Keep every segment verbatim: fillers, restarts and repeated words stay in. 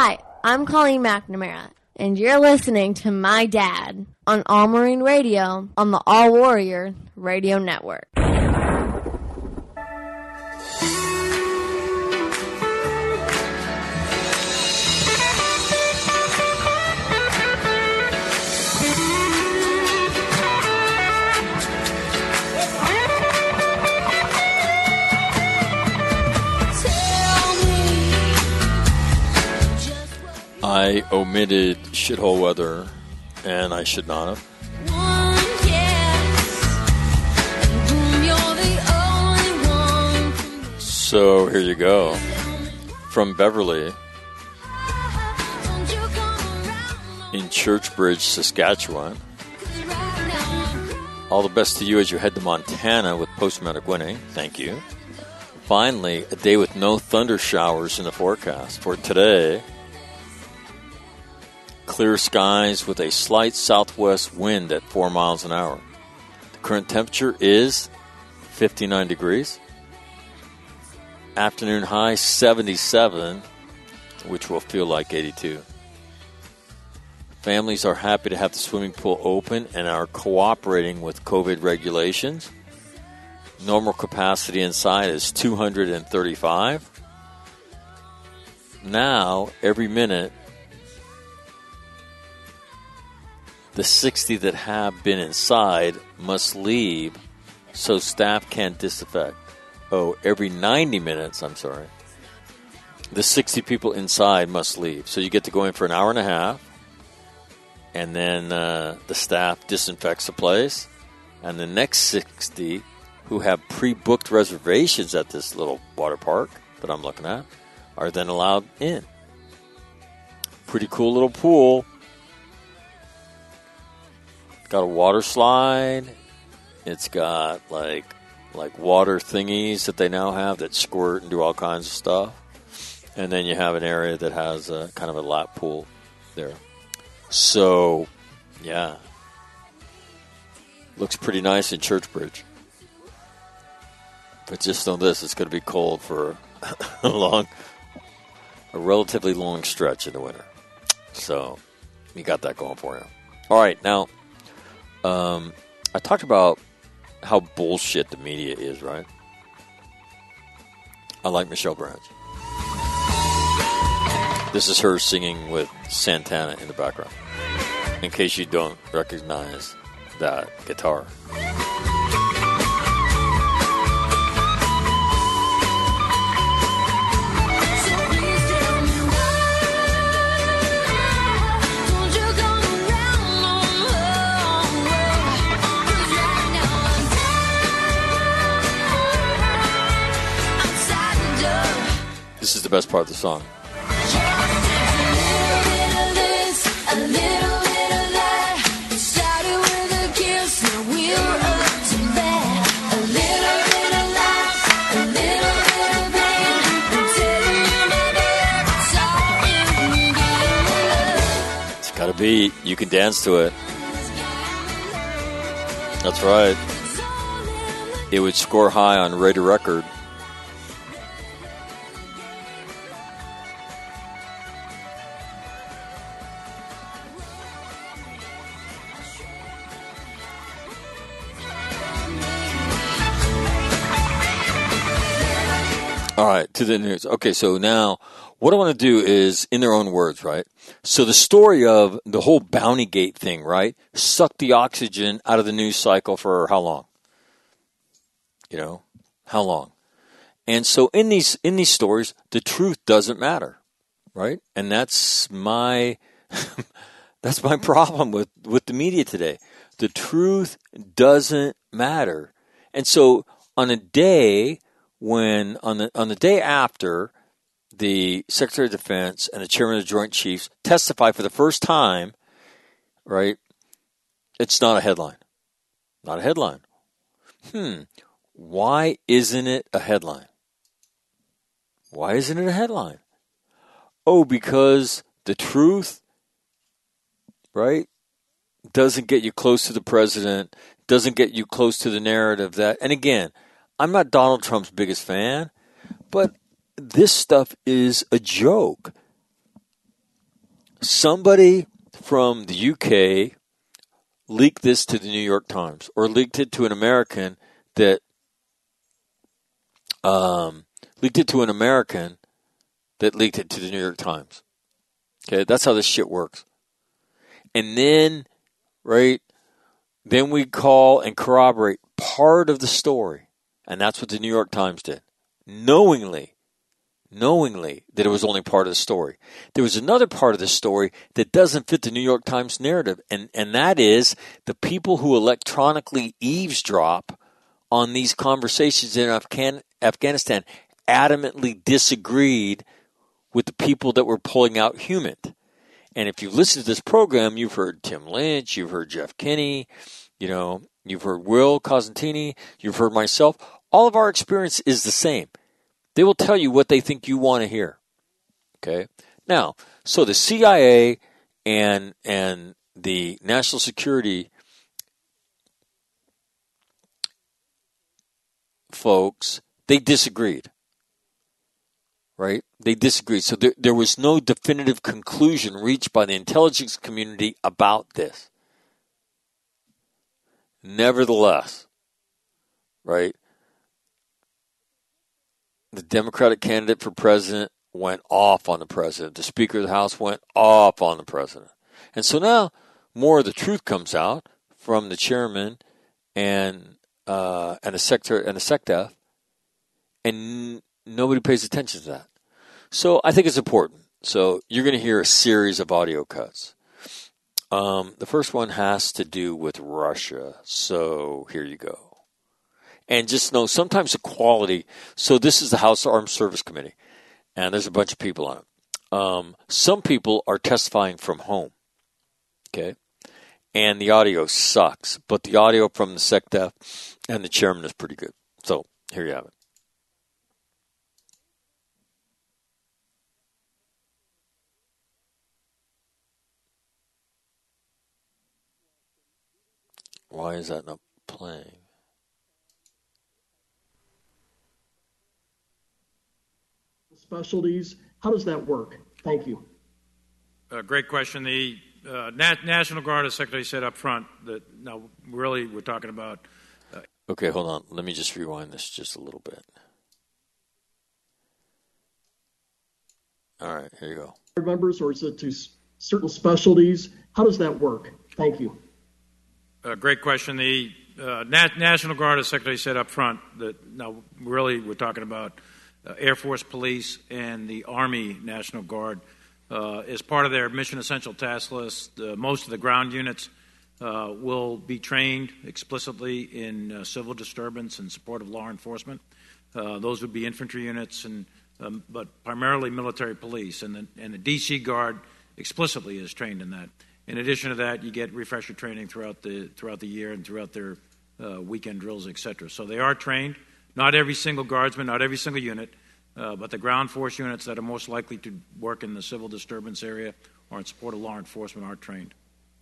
Hi, I'm Colleen McNamara, and you're listening to My Dad on All Marine Radio on the All Warrior Radio Network. I omitted shithole weather, and I should not have. So here you go. From Beverly in Churchbridge, Saskatchewan. All the best to you as you head to Montana with post-traumatic winning. Thank you. Finally, a day with no thunder showers in the forecast for today. Clear skies with a slight southwest wind at four miles an hour. The current temperature is fifty-nine degrees. Afternoon high seventy-seven, which will feel like eighty-two. Families are happy to have the swimming pool open and are cooperating with COVID regulations. Normal capacity inside is two hundred thirty-five. Now, every minute, the sixty that have been inside must leave so staff can disinfect. Oh, every ninety minutes, I'm sorry. The sixty people inside must leave. So you get to go in for an hour and a half, and then uh, the staff disinfects the place, and the next sixty who have pre-booked reservations at this little water park that I'm looking at are then allowed in. Pretty cool little pool. Got a water slide. It's got like like water thingies that they now have that squirt and do all kinds of stuff. And then you have an area that has a kind of a lap pool there. So, yeah. Looks pretty nice in Churchbridge. But just know this, it's going to be cold for a long, a relatively long stretch in the winter. So, you got that going for you. All right, now, Um, I talked about how bullshit the media is, right? I like Michelle Branch. This is her singing with Santana in the background, in case you don't recognize that guitar. This is the best part of the song. It's got a beat. You can dance to it. That's right. It would score high on Radar Record. All right, to the news. Okay, so now what I want to do is, in their own words, right? So the story of the whole Bountygate thing, right? Sucked the oxygen out of the news cycle for how long? You know, how long? And so in these in these stories, the truth doesn't matter, right? And that's my that's my problem with, with the media today. The truth doesn't matter. And so on a day when on the on the day after the Secretary of Defense and the Chairman of the Joint Chiefs testify for the first time, right? It's not a headline. Not a headline. Hmm. Why isn't it a headline? Why isn't it a headline? Oh, because the truth, right, doesn't get you close to the president, doesn't get you close to the narrative that, and again, I'm not Donald Trump's biggest fan, but this stuff is a joke. somebody from the U K leaked this to the New York Times, or leaked it to an American that um, leaked it to an American that leaked it to the New York Times. Okay, that's how this shit works. And then, right, then we call and corroborate part of the story. And that's what the New York Times did. Knowingly, knowingly that it was only part of the story. There was another part of the story that doesn't fit the New York Times narrative, and, and that is the people who electronically eavesdrop on these conversations in Afghan, Afghanistan adamantly disagreed with the people that were pulling out HUMINT. And if you listen to this program, you've heard Tim Lynch, you've heard Jeff Kinney, you know, you've heard Will Cosentini, you've heard myself. All of our experience is the same. They will tell you what they think you want to hear. Okay? Now, so the C I A and and the National Security folks, they disagreed. Right? They disagreed. So there, there was no definitive conclusion reached by the intelligence community about this. Nevertheless, right, the Democratic candidate for president went off on the president. The Speaker of the House went off on the president. And so now more of the truth comes out from the chairman and uh, and the secretary and the SecDef, and nobody pays attention to that. So I think it's important. So you're going to hear a series of audio cuts. Um, the first one has to do with Russia. So here you go. And just know sometimes the quality. So this is the House Armed Service Committee, and there's a bunch of people on it. Um, some people are testifying from home. Okay. And the audio sucks, but the audio from the SecDef and the chairman is pretty good. So here you have it. Why is that not playing? Specialties, how does that work? Thank you. Uh, great question. The uh, Nat- National Guard, as Secretary said up front, that now really we're talking about. Uh, okay, hold on. Let me just rewind this just a little bit. All right, here you go. Members, or is it to certain specialties? How does that work? Thank you. Uh, great question. The uh, Nat- National Guard, as Secretary said up front, that now really we're talking about uh, Air Force, Police, and the Army National Guard. Uh, as part of their mission essential task list, uh, most of the ground units uh, will be trained explicitly in uh, civil disturbance and support of law enforcement. Uh, those would be infantry units, and um, but primarily military police, and the, and the D C Guard explicitly is trained in that. In addition to that, you get refresher training throughout the throughout the year and throughout their uh, weekend drills, et cetera. So they are trained. Not every single guardsman, not every single unit, uh, but the ground force units that are most likely to work in the civil disturbance area or in support of law enforcement are trained.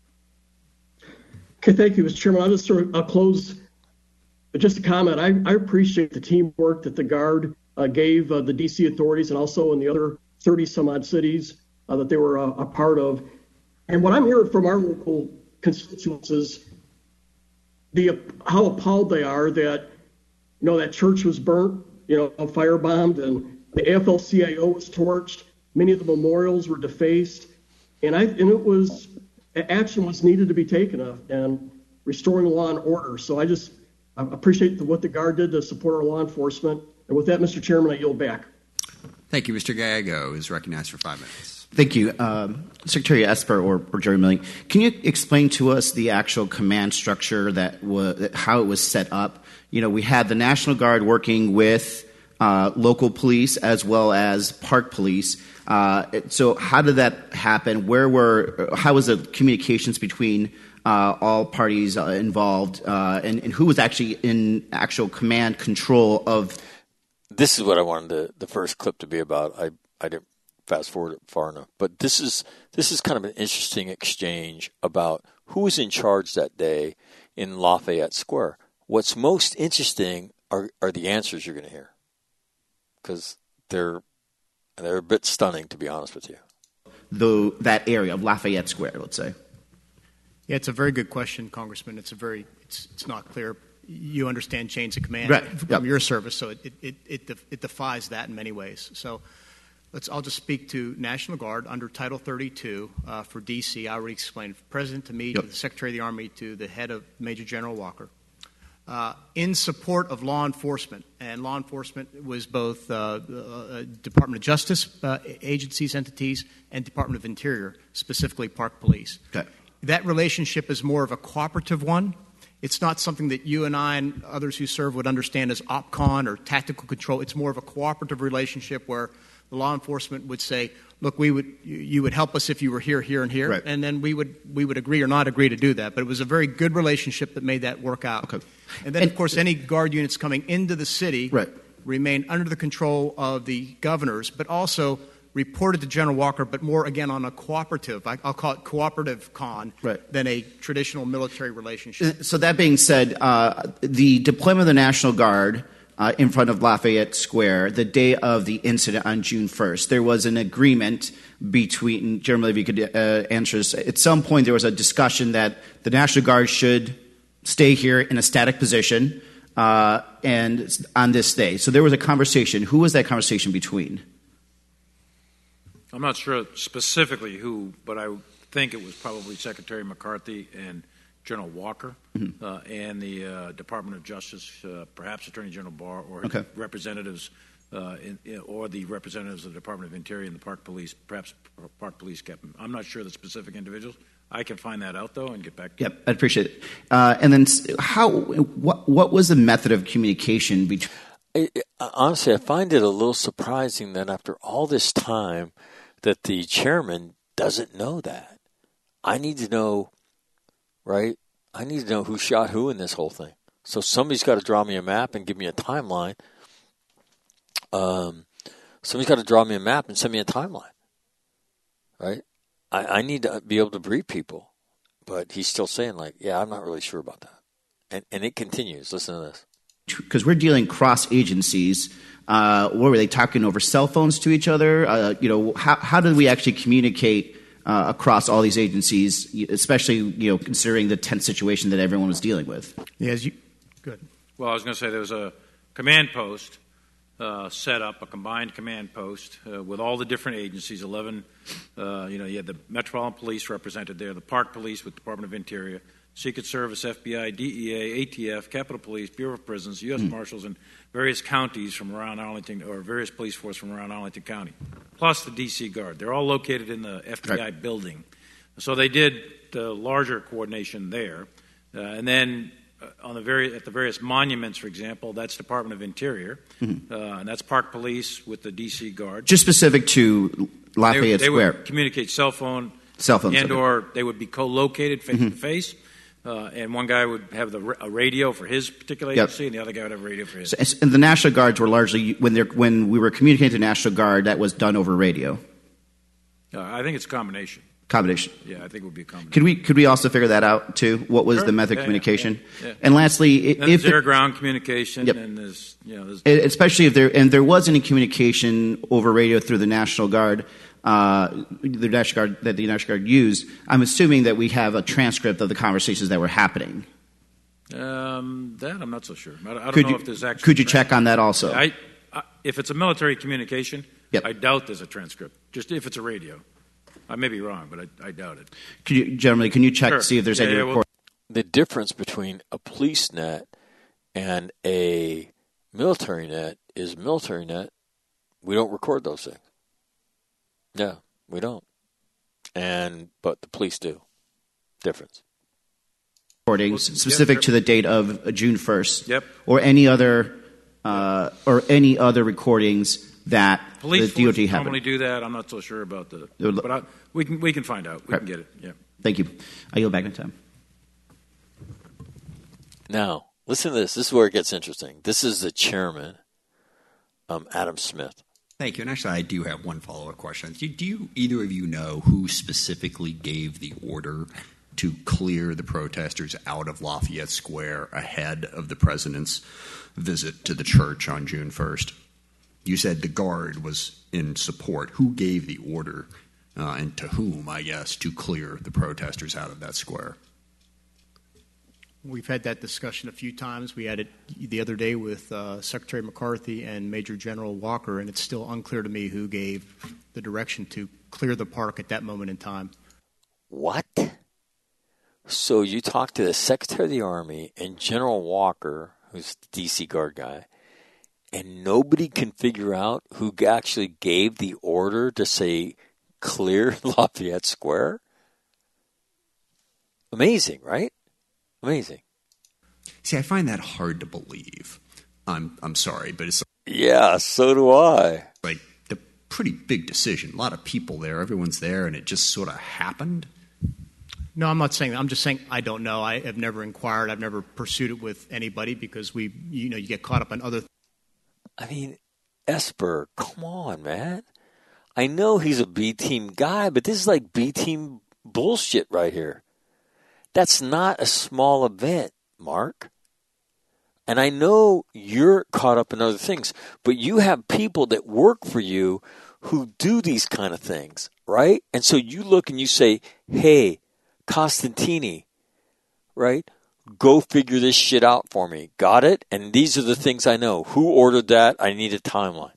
Okay, thank you, Mister Chairman. I'll just sort of I'll close with just a comment. I, I appreciate the teamwork that the Guard uh, gave uh, the D C authorities and also in the other thirty some odd cities uh, that they were uh, a part of. And what I'm hearing from our local constituents is the how appalled they are that, you know, that church was burnt, you know, firebombed, and the A F L C I O was torched. Many of the memorials were defaced, and I and it was action was needed to be taken of and restoring law and order. So I just I appreciate the, what the Guard did to support our law enforcement. And with that, Mister Chairman, I yield back. Thank you. Mister Gallego is recognized for five minutes. Thank you. Um, Secretary Esper or, or Jerry Milling, can you explain to us the actual command structure that was, how it was set up? You know, we had the National Guard working with uh, local police as well as park police. Uh, so how did that happen? Where were, how was the communications between uh, all parties uh, involved, uh, and, and who was actually in actual command control of? This is what I wanted the, the first clip to be about. I, I didn't fast forward it far enough, but this is this is kind of an interesting exchange about who was in charge that day in Lafayette Square. What's most interesting are, are the answers you're going to hear, because they're they're a bit stunning, to be honest with you. the that area of Lafayette Square, let's say? Yeah, it's a very good question, Congressman. It's a very it's it's not clear. You understand chains of command right. from yep. your service, so it it it, it, def, it defies that in many ways. So. Let's, I'll just speak to National Guard under Title thirty-two uh, for D C. I already explained from the President to me, yep. to the Secretary of the Army, to the head of Major General Walker. Uh, in support of law enforcement, and law enforcement was both uh, uh, Department of Justice uh, agencies, entities, and Department of Interior, specifically Park Police. Okay. That relationship is more of a cooperative one. It's not something that you and I and others who serve would understand as OPCON or tactical control. It's more of a cooperative relationship where the law enforcement would say, look, we would, you would help us if you were here, here, and here. Right. And then we would we would agree or not agree to do that. But it was a very good relationship that made that work out. Okay. And then, and, of course, any Guard units coming into the city right. remain under the control of the governors, but also reported to General Walker, but more, again, on a cooperative, I'll call it cooperative con, right. than a traditional military relationship. So that being said, uh, the deployment of the National Guard Uh, in front of Lafayette Square, the day of the incident on June first. There was an agreement between, Jeremy, if you could uh, answer this, at some point there was a discussion that the National Guard should stay here in a static position uh, and on this day. So there was a conversation. Who was that conversation between? I'm not sure specifically who, but I think it was probably Secretary McCarthy and General Walker, mm-hmm. uh, and the uh, Department of Justice, uh, perhaps Attorney General Barr, or okay. representatives, uh, in, in, or the representatives of the Department of Interior and the Park Police, perhaps Park Police Captain. I'm not sure the specific individuals. I can find that out, though, and get back to yep, you. Yep, I appreciate it. Uh, and then how, what, what was the method of communication between? I, honestly, I find it a little surprising that after all this time that the chairman doesn't know that. I need to know, right? I need to know who shot who in this whole thing. So somebody's got to draw me a map and give me a timeline. Um, somebody's got to draw me a map and send me a timeline, right? I, I need to be able to brief people. But he's still saying, like, yeah, I'm not really sure about that. And and it continues. Listen to this. Because we're dealing cross agencies. Uh, what were they talking over cell phones to each other? Uh, you know, how how did we actually communicate uh, across all these agencies, especially you know considering the tense situation that everyone was dealing with? Yeah, as you good. Well, I was going to say there was a command post uh, set up, a combined command post uh, with all the different agencies. Eleven, uh, you know, you had the Metropolitan Police represented there, the Park Police with the Department of Interior, Secret Service, F B I, D E A, A T F, Capitol Police, Bureau of Prisons, U S Mm. Marshals, and various counties from around Arlington, or various police force from around Arlington County, plus the D C Guard. They're all located in the F B I right. building. So they did the larger coordination there. Uh, and then uh, on the very, at the various monuments, for example, that's Department of Interior, mm-hmm. uh, and that's Park Police with the D C Guard. Just specific to Lafayette they, they Square. Would communicate cell phone, cell phones, and okay. or they would be co-located face mm-hmm. to face. Uh, and one guy would have the, a radio for his particular agency, yep. and the other guy would have a radio for his. So, and the National Guards were largely when they're when we were communicating to the National Guard, that was done over radio. Uh, I think it's a combination. Combination. Yeah, I think it would be a combination. Could we could we also figure that out too? What was sure. the method yeah, of communication? Yeah, yeah. And lastly, then if there's air the, ground communication, yep. and there's you know, there's, especially if there and there was any communication over radio through the National Guard. Uh, the National Guard that the National Guard used, I'm assuming that we have a transcript of the conversations that were happening. Um, that I'm not so sure. I, I don't could know you, if there's actually. Could you check on that also? I, I, if it's a military communication, yep. I doubt there's a transcript. Just if it's a radio, I may be wrong, but I, I doubt it. Could you, generally, can you check sure. to see if there's yeah, any yeah, report? well, the difference between a police net and a military net is military net. We don't record those things. Yeah. We don't. And but the police do. Difference. Recordings specific yep, to the date of June first. Yep. Or any other uh, or any other recordings that police the D O T have. Normally do that. I'm not so sure about the. But I, we can we can find out. We right. can get it. Yeah. Thank you. I yield back in time. Now listen to this. This is where it gets interesting. This is the chairman, um, Adam Smith. Thank you. And actually, I do have one follow-up question. Do, do you, either of you know who specifically gave the order to clear the protesters out of Lafayette Square ahead of the president's visit to the church on June first? You said the Guard was in support. Who gave the order uh, and to whom, I guess, to clear the protesters out of that square? We've had that discussion a few times. We had it the other day with uh, Secretary McCarthy and Major General Walker, and it's still unclear to me who gave the direction to clear the park at that moment in time. What? So you talked to the Secretary of the Army and General Walker, who's the D C Guard guy, and nobody can figure out who actually gave the order to say clear Lafayette Square? Amazing, right? Amazing. See, I find that hard to believe. I'm I'm sorry, but it's yeah, so do I. Like a pretty big decision. A lot of people there. Everyone's there, and it just sort of happened. No, I'm not saying that. I'm just saying I don't know. I have never inquired. I've never pursued it with anybody because we, you know, you get caught up in other. I mean, Esper, come on, man. I know he's a B team guy, but this is like B team bullshit right here. That's not a small event, Mark. And I know you're caught up in other things, but you have people that work for you who do these kind of things, right? And so you look and you say, hey, Costantini, right? Go figure this shit out for me. Got it? And these are the things I know. Who ordered that? I need a timeline.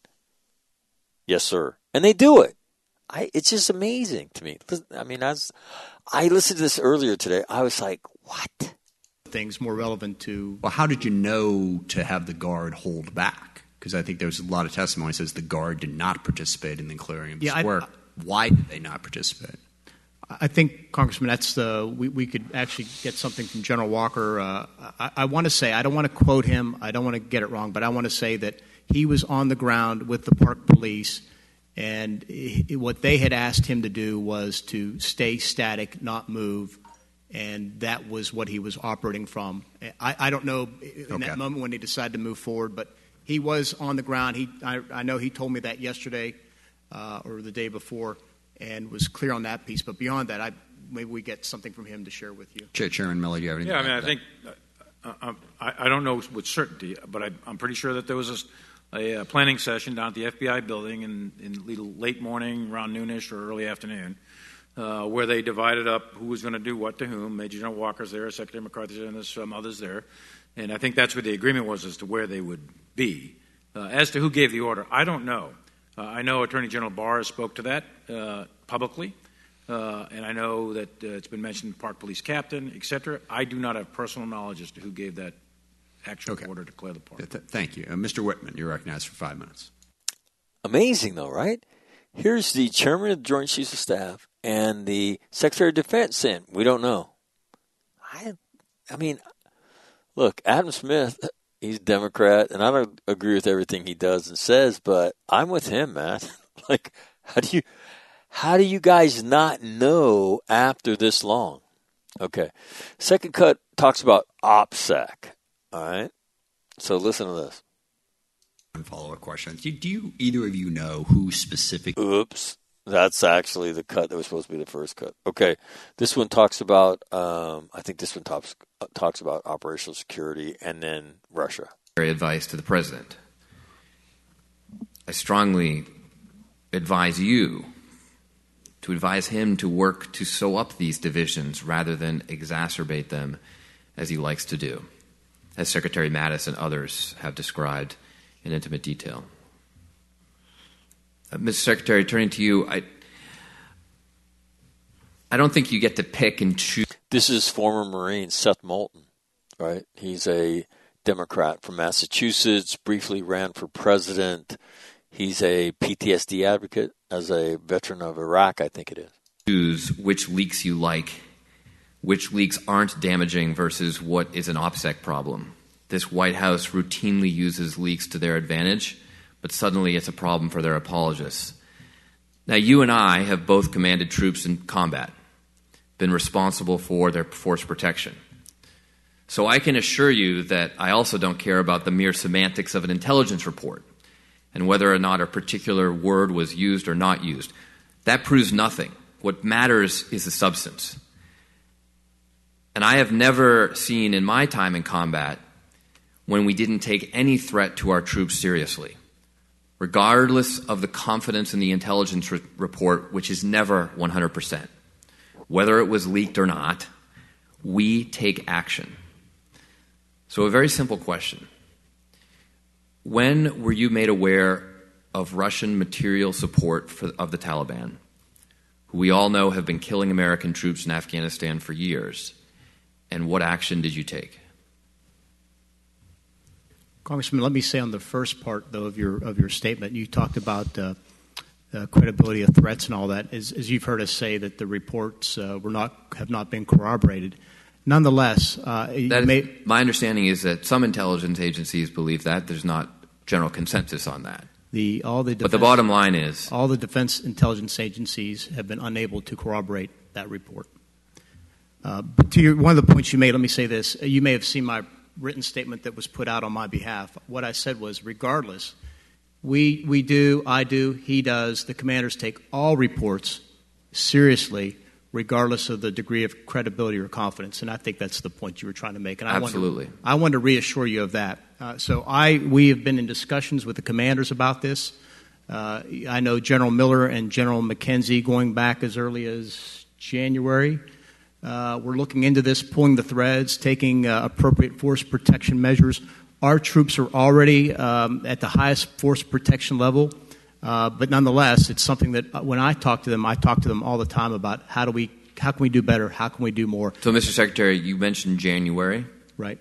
Yes, sir. And they do it. I, it's just amazing to me. I mean, I, was, I listened to this earlier today. I was like, what? Things more relevant to... Well, how did you know to have the Guard hold back? Because I think there was a lot of testimony that says the Guard did not participate in the clearing of the yeah, square. I, I, Why did they not participate? I think, Congressman, that's the we, we could actually get something from General Walker. Uh, I, I want to say, I don't want to quote him, I don't want to get it wrong, but I want to say that he was on the ground with the park police, and he, what they had asked him to do was to stay static, not move, and that was what he was operating from. I, I don't know in okay. that moment when he decided to move forward, but he was on the ground. He, I, I know he told me that yesterday uh, or the day before, and was clear on that piece. But beyond that, I, maybe we get something from him to share with you. Chair, Chairman Miller, do you have anything? Yeah, I mean, I that? think uh, I, I don't know with certainty, but I, I'm pretty sure that there was a, a planning session down at the F B I building in, in late morning, around noonish or early afternoon, uh, where they divided up who was going to do what to whom. Major General Walker's there, Secretary McCarthy's there, and there's some others there. And I think that's what the agreement was as to where they would be. Uh, as to who gave the order, I don't know. Uh, I know Attorney General Barr spoke to that uh, publicly, uh, and I know that uh, it's been mentioned Park Police Captain, et cetera. I do not have personal knowledge as to who gave that actual okay. order to clear the park. Th- thank you. Uh, Mister Whitman, you're recognized for five minutes. Amazing, though, right? Here's the Chairman of the Joint Chiefs of Staff and the Secretary of Defense saying, we don't know. I, I mean, look, Adam Smith... He's a Democrat, and I don't agree with everything he does and says, but I'm with him, man. Like, how do you, how do you guys not know after this long? Okay. Second cut talks about OPSEC. All right. So listen to this. One follow-up question. Do, do you either of you know who specific? Oops. That's actually the cut that was supposed to be the first cut. Okay. This one talks about, um, I think this one talks, uh, talks about operational security and then Russia. Advice to the president. I strongly advise you to advise him to work to sew up these divisions rather than exacerbate them as he likes to do, as Secretary Mattis and others have described in intimate detail. Uh, Mister Secretary, turning to you, I, I don't think you get to pick and choose. This is former Marine Seth Moulton, right? He's a Democrat from Massachusetts, briefly ran for president. He's a P T S D advocate as a veteran of Iraq, I think it is. Choose which leaks you like, which leaks aren't damaging versus what is an OPSEC problem. This White House routinely uses leaks to their advantage, but suddenly it's a problem for their apologists. Now, you and I have both commanded troops in combat, been responsible for their force protection. So I can assure you that I also don't care about the mere semantics of an intelligence report and whether or not a particular word was used or not used. That proves nothing. What matters is the substance. And I have never seen in my time in combat when we didn't take any threat to our troops seriously, regardless of the confidence in the intelligence re- report, which is never one hundred percent, whether it was leaked or not, we take action. So a very simple question. When were you made aware of Russian material support for, of the Taliban, who we all know have been killing American troops in Afghanistan for years, and what action did you take? Congressman, let me say on the first part, though, of your of your statement, you talked about uh, uh, credibility of threats and all that. As, as you've heard us say, that the reports uh, were not have not been corroborated. Nonetheless, uh, that may, is, my understanding is that some intelligence agencies believe that. There's not general consensus on that. The, all the defense, but the bottom line is... all the defense intelligence agencies have been unable to corroborate that report. Uh, but to your, one of the points you made, let me say this. You may have seen my written statement that was put out on my behalf. What I said was, regardless, we, we do, I do, he does, the commanders take all reports seriously, regardless of the degree of credibility or confidence. And I think that's the point you were trying to make. And I Absolutely. Want to, I want to reassure you of that. Uh, so I, we have been in discussions with the commanders about this. Uh, I know General Miller and General McKenzie going back as early as January. Uh, we're looking into this, pulling the threads, taking uh, appropriate force protection measures. Our troops are already um, at the highest force protection level. Uh, but nonetheless, it's something that when I talk to them, I talk to them all the time about how do we, how can we do better, how can we do more. So, Mister Secretary, you mentioned January. Right.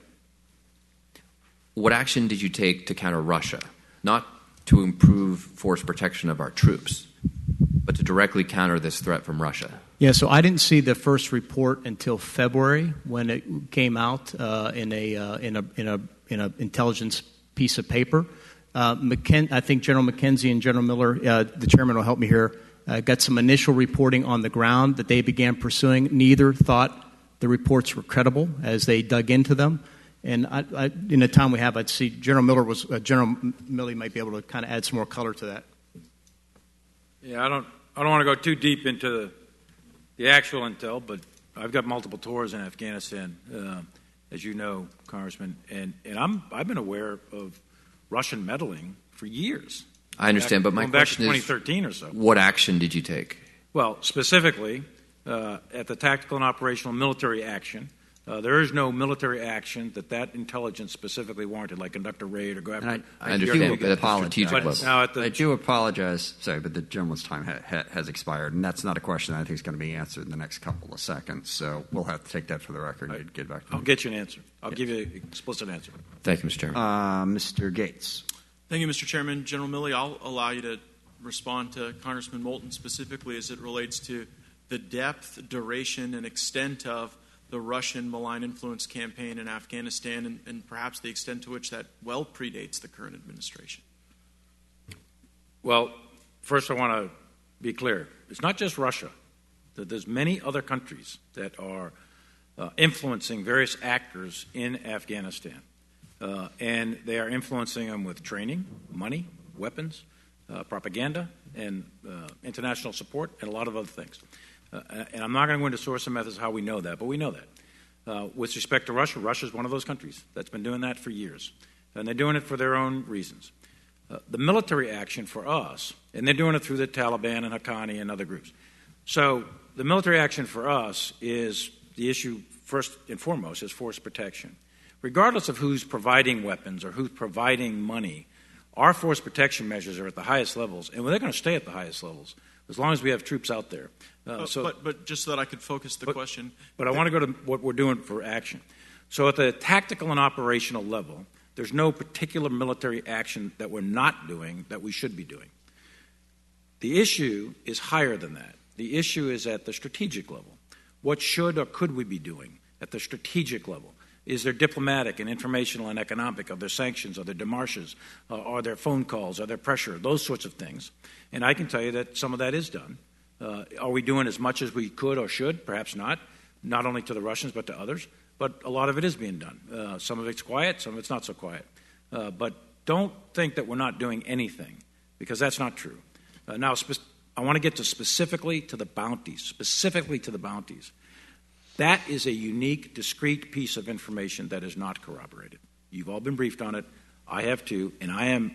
What action did you take to counter Russia? Not to improve force protection of our troops, but to directly counter this threat from Russia. Yeah, so I didn't see the first report until February when it came out uh, in a uh, in a in a in a intelligence piece of paper. Uh, McKen- I think General McKenzie and General Miller, uh, the chairman will help me here, uh, got some initial reporting on the ground that they began pursuing. Neither thought the reports were credible as they dug into them. And I, I, in the time we have, I'd see General Miller was uh, General Milley might be able to kind of add some more color to that. Yeah, I don't I don't want to go too deep into the, the actual intel, but I've got multiple tours in Afghanistan, uh, as you know, Congressman, and, and I'm I've been aware of Russian meddling for years. I understand, back, but my going back to question twenty thirteen is, or so. What action did you take? Well, specifically, uh, at the tactical and operational military action, uh, there is no military action that that intelligence specifically warranted, like conduct a raid or go after. And I, I understand, but at the strategic but level. now at the, I do apologize, sorry, but the gentleman's time ha- ha- has expired, and that's not a question I think is going to be answered in the next couple of seconds. So we'll have to take that for the record and right. get back to I'll you. get you an answer. I'll yeah. give you an explicit answer. Thank you, Mister Chairman. Uh, Mister Gates. Thank you, Mister Chairman. General Milley, I'll allow you to respond to Congressman Moulton specifically as it relates to the depth, duration, and extent of the Russian malign influence campaign in Afghanistan, and, and perhaps the extent to which that well predates the current administration. Well, first I want to be clear. It's not just Russia. There's many other countries that are uh, influencing various actors in Afghanistan. Uh, and they are influencing them with training, money, weapons, uh, propaganda, and uh, international support, and a lot of other things. Uh, and I'm not going to go into source and methods how we know that, but we know that. Uh, with respect to Russia, Russia is one of those countries that's been doing that for years. And they're doing it for their own reasons. Uh, the military action for us, and they're doing it through the Taliban and Haqqani and other groups. So the military action for us is the issue, first and foremost, is force protection. Regardless of who's providing weapons or who's providing money, our force protection measures are at the highest levels, and they're going to stay at the highest levels as long as we have troops out there. Uh, but, so, but, but just so that I could focus the but, question. But I want to go to what we're doing for action. So at the tactical and operational level, there's no particular military action that we're not doing that we should be doing. The issue is higher than that. The issue is at the strategic level. What should or could we be doing at the strategic level? Is there diplomatic and informational and economic? Are there sanctions? Are there demarches? Uh, are there phone calls? Are there pressure? Those sorts of things. And I can tell you that some of that is done. Uh, are we doing as much as we could or should? Perhaps not. Not only to the Russians but to others. But a lot of it is being done. Uh, some of it's quiet. Some of it's not so quiet. Uh, but don't think that we're not doing anything, because that's not true. Uh, now, spe- I want to get to specifically to the bounties. Specifically to the bounties. That is a unique, discrete piece of information that is not corroborated. You've all been briefed on it. I have too, and I am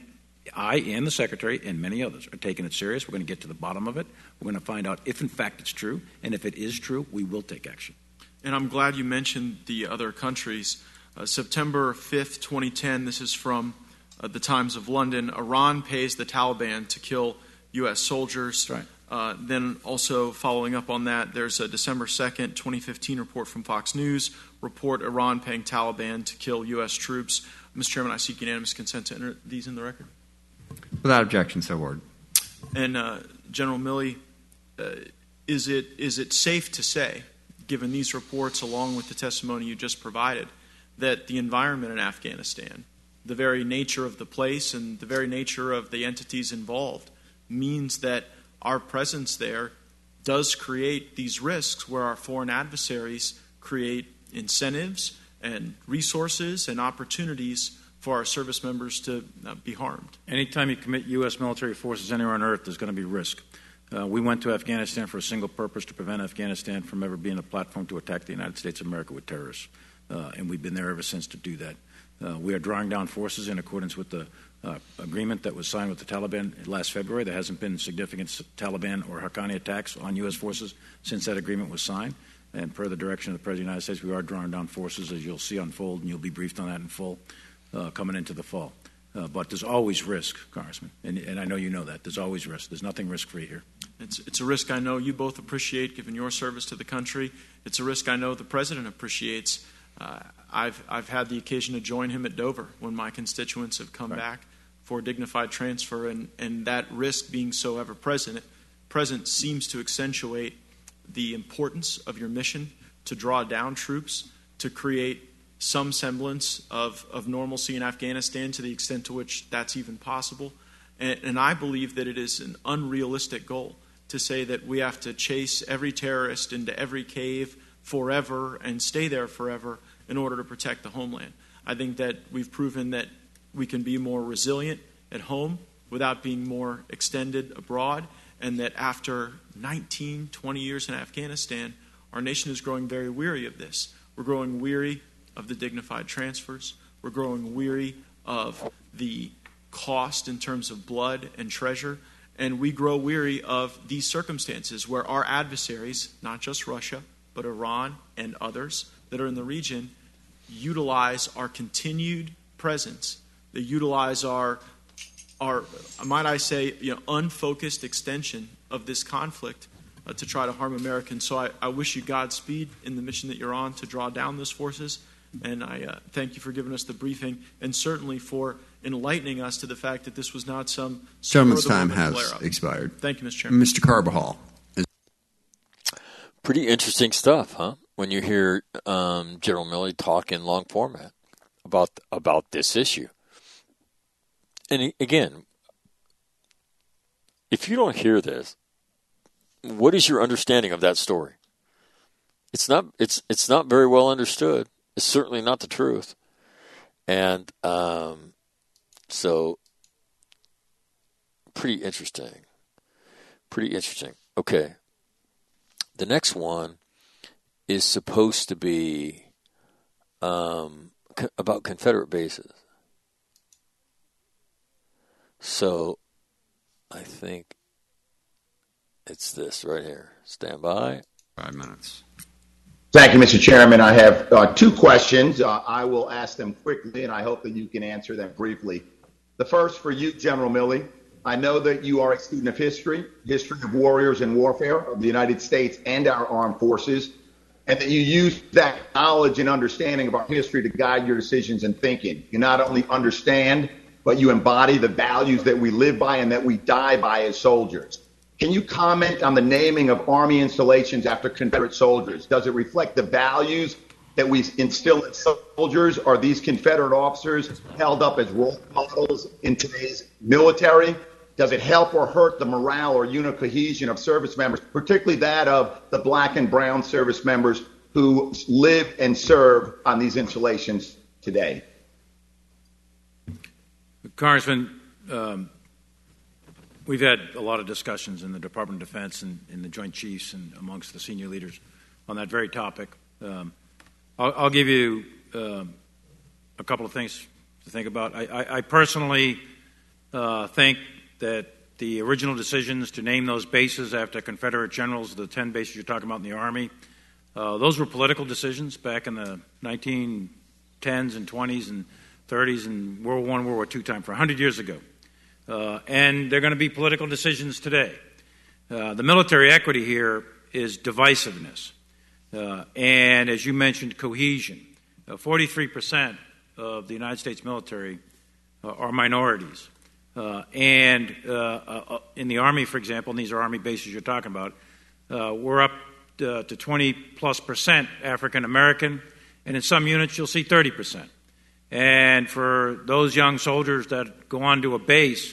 I and the Secretary and many others are taking it serious. We're going to get to the bottom of it. We're going to find out if, in fact, it's true. And if it is true, we will take action. And I'm glad you mentioned the other countries. Uh, September fifth, twenty ten, this is from uh, the Times of London. Iran pays the Taliban to kill U S soldiers. That's right. Uh, then also following up on that, there's a December second, twenty fifteen report from Fox News. Report Iran paying Taliban to kill U S troops. Mister Chairman, I seek unanimous consent to enter these in the record. Without objection, so ordered. And uh, General Milley, uh, is it is it safe to say, given these reports along with the testimony you just provided, that the environment in Afghanistan, the very nature of the place and the very nature of the entities involved, means that our presence there does create these risks where our foreign adversaries create incentives and resources and opportunities for our service members to uh, be harmed? Anytime you commit U S military forces anywhere on earth, there's going to be risk. Uh, we went to Afghanistan for a single purpose, to prevent Afghanistan from ever being a platform to attack the United States of America with terrorists. Uh, and we've been there ever since to do that. Uh, we are drawing down forces in accordance with the uh, agreement that was signed with the Taliban last February. There hasn't been significant Taliban or Haqqani attacks on U S forces since that agreement was signed. And per the direction of the President of the United States, we are drawing down forces, as you'll see unfold, and you'll be briefed on that in full uh, coming into the fall. Uh, but there's always risk, Congressman, and, and I know you know that. There's always risk. There's nothing risk-free here. It's, it's a risk I know you both appreciate, given your service to the country. It's a risk I know the President appreciates. Uh, I've, I've had the occasion to join him at Dover when my constituents have come right. back for dignified transfer, and, and that risk being so ever present, present seems to accentuate the importance of your mission to draw down troops, to create some semblance of, of normalcy in Afghanistan to the extent to which that's even possible. And, and I believe that it is an unrealistic goal to say that we have to chase every terrorist into every cave forever and stay there forever in order to protect the homeland. I think that we've proven that we can be more resilient at home without being more extended abroad, and that after nineteen, twenty years in Afghanistan, our nation is growing very weary of this. We're growing weary of the dignified transfers. We're growing weary of the cost in terms of blood and treasure. And we grow weary of these circumstances where our adversaries, not just Russia, but Iran and others that are in the region, utilize our continued presence. They utilize our, our might I say, you know, unfocused extension of this conflict uh, to try to harm Americans. So I, I wish you Godspeed in the mission that you're on to draw down those forces. And I uh, thank you for giving us the briefing, and certainly for enlightening us to the fact that this was not some... Gentleman's time has expired. Thank you, Mister Chairman. Mister Carbajal. Pretty interesting stuff, huh? When you hear um, General Milley talk in long format about about this issue. And again, if you don't hear this, what is your understanding of that story? It's not. It's it's not very well understood. It's certainly not the truth. And um, so, pretty interesting. Pretty interesting. Okay. The next one is supposed to be um, co- about Confederate bases. So, I think it's this right here. Stand by. Five minutes. Thank you, Mister Chairman. I have uh, two questions. Uh, I will ask them quickly, and I hope that you can answer them briefly. The first for you, General Milley. I know that you are a student of history, history of warriors and warfare of the United States and our armed forces, and that you use that knowledge and understanding of our history to guide your decisions and thinking. You not only understand, but you embody the values that we live by and that we die by as soldiers. Can you comment on the naming of Army installations after Confederate soldiers? Does it reflect the values that we instill in soldiers? Are these Confederate officers held up as role models in today's military? Does it help or hurt the morale or unit cohesion of service members, particularly that of the black and brown service members who live and serve on these installations today? Congressman, um, we've had a lot of discussions in the Department of Defense and in the Joint Chiefs and amongst the senior leaders on that very topic. Um, I'll, I'll give you um, a couple of things to think about. I, I, I personally uh, think that the original decisions to name those bases after Confederate generals, the ten bases you're talking about in the Army, uh, those were political decisions back in the nineteen tens and twenties and thirties and World War One, World War Two time, for one hundred years ago. Uh, and they're going to be political decisions today. Uh, the military equity here is divisiveness. Uh, and as you mentioned, cohesion. Uh, forty-three percent of the United States military uh, are minorities. Uh, and uh, uh, in the Army, for example, and these are Army bases you're talking about, uh, we're up uh, to twenty plus percent African American, and in some units you'll see thirty percent. And for those young soldiers that go on to a base,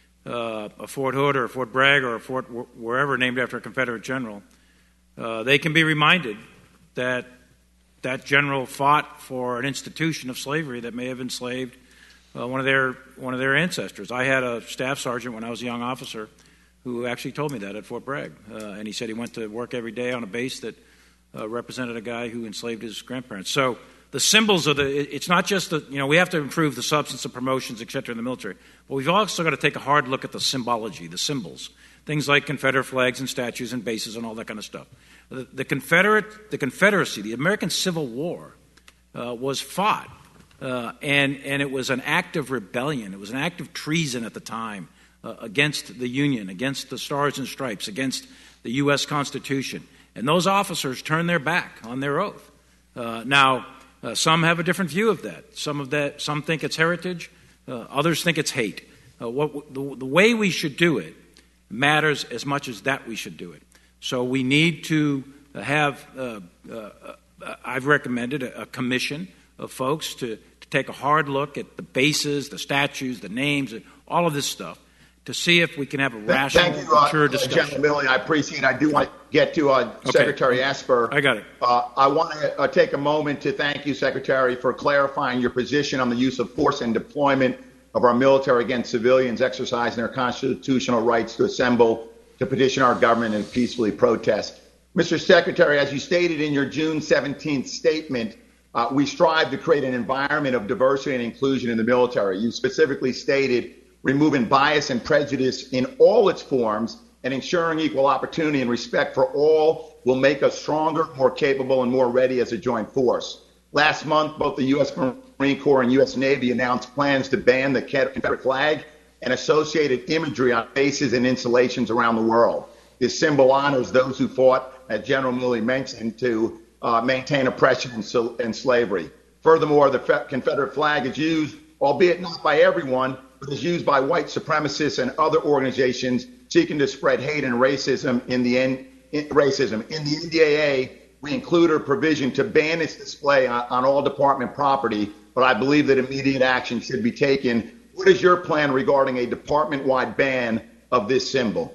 uh, a Fort Hood or a Fort Bragg or a Fort wh- wherever named after a Confederate general, uh, they can be reminded that that general fought for an institution of slavery that may have enslaved uh, one of their one of their ancestors. I had a staff sergeant when I was a young officer who actually told me that at Fort Bragg, uh, and he said he went to work every day on a base that uh, represented a guy who enslaved his grandparents. So the symbols of the, it's not just the, you know, we have to improve the substance of promotions, et cetera, in the military, but we've also got to take a hard look at the symbology, the symbols, things like Confederate flags and statues and bases and all that kind of stuff. The, the Confederate, the Confederacy, the American Civil War uh, was fought, uh, and and it was an act of rebellion. It was an act of treason at the time uh, against the Union, against the Stars and Stripes, against the U S Constitution. And those officers turned their back on their oath. Uh, now, uh, some have a different view of that. Some of that, some think it's heritage. Uh, others think it's hate. Uh, what the, the way we should do it matters as much as that we should do it. So we need to have, uh, uh, I've recommended a, a commission of folks to, to take a hard look at the bases, the statues, the names, all of this stuff, to see if we can have a rational, Thank you, uh, mature discussion. General Milley, I appreciate it. I do want to get to uh, Okay. Secretary Esper. I got it. Uh, I want to uh, take a moment to thank you, Secretary, for clarifying your position on the use of force and deployment of our military against civilians exercising their constitutional rights to assemble, to petition our government and peacefully protest. Mister Secretary, as you stated in your June seventeenth statement, uh, we strive to create an environment of diversity and inclusion in the military. You specifically stated removing bias and prejudice in all its forms and ensuring equal opportunity and respect for all will make us stronger, more capable, and more ready as a joint force. Last month, both the U S Marine Corps and U S Navy announced plans to ban the Confederate flag and associated imagery on bases and installations around the world. This symbol honors those who fought, as General Milley mentioned, to uh, maintain oppression and, so, and slavery. Furthermore, the fe- Confederate flag is used, albeit not by everyone, but is used by white supremacists and other organizations seeking to spread hate and racism in the N- in, racism. In the N D A A, we include a provision to ban its display on, on all department property, but I believe that immediate action should be taken. What is your plan regarding a department-wide ban of this symbol?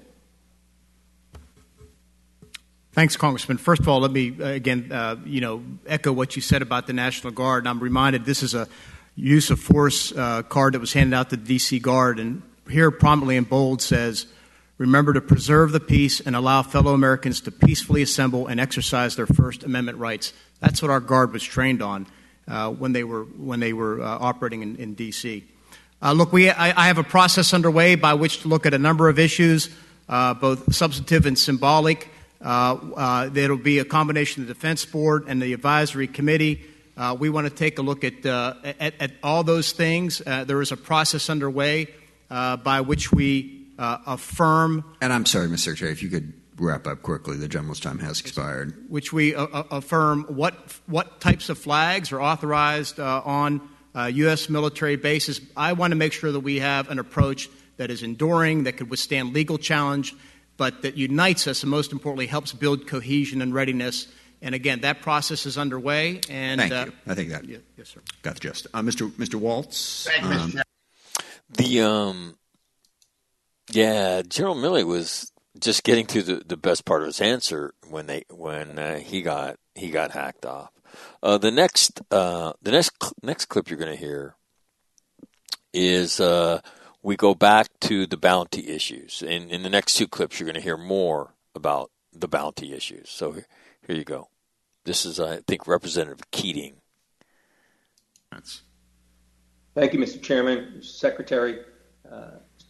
Thanks, Congressman. First of all, let me, uh, again, uh, you know, echo what you said about the National Guard. And I'm reminded this is a use of force uh, card that was handed out to the D C Guard. And here prominently in bold says, remember to preserve the peace and allow fellow Americans to peacefully assemble and exercise their First Amendment rights. That's what our Guard was trained on uh, when they were, when they were uh, operating in, in D C Uh, look, we, I, I have a process underway by which to look at a number of issues, uh, both substantive and symbolic. Uh, uh, there will be a combination of the Defense Board and the Advisory Committee. Uh, we want to take a look at, uh, at, at all those things. Uh, there is a process underway uh, by which we uh, affirm. And I'm sorry, Mister Secretary, if you could wrap up quickly. The gentleman's time has expired. Which we uh, affirm what what types of flags are authorized uh, on uh, U S military bases. I want to make sure that we have an approach that is enduring, that could withstand legal challenge, but that unites us and, most importantly, helps build cohesion and readiness. And again, that process is underway. And Thank uh, you. I think that yeah, yes, sir. got the gist. Uh, Mister Mister Waltz. Thank you, um, Mister The um, yeah, General Milley was just getting to the, the best part of his answer when they when uh, he got he got hacked off. Uh, the next uh, the next cl- next clip you're going to hear is uh, we go back to the bounty issues. In in the next two clips, you're going to hear more about the bounty issues. So here, here you go. This is, I think, Representative Keating. Thank you, Mister Chairman, Mister Secretary. Uh,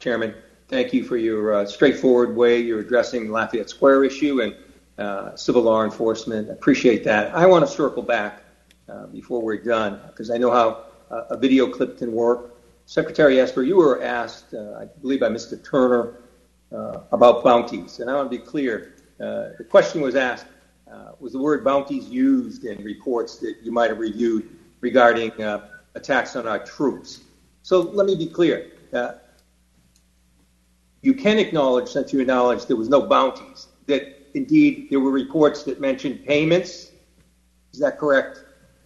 Chairman. Thank you for your uh, straightforward way you're addressing the Lafayette Square issue and uh, civil law enforcement. I appreciate that. I want to circle back uh, before we're done, because I know how uh, a video clip can work. Secretary Esper, you were asked, uh, I believe by Mister Turner, uh, about bounties. And I want to be clear. Uh, the question was asked, uh, was the word bounties used in reports that you might have reviewed regarding uh, attacks on our troops? So let me be clear. Uh, you can acknowledge, since you acknowledged there was no bounties, that indeed there were reports that mentioned payments. Is that correct?